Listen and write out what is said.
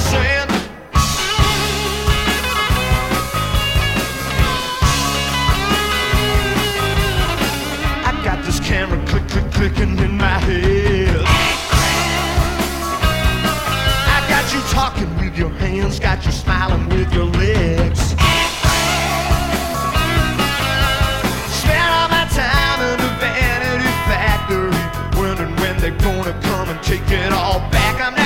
saying? I got this camera clicking in my head. I got you talking with your hands, got you smiling with your legs. Spend all my time in the vanity factory, wondering when they're gonna come and take it all back. I'm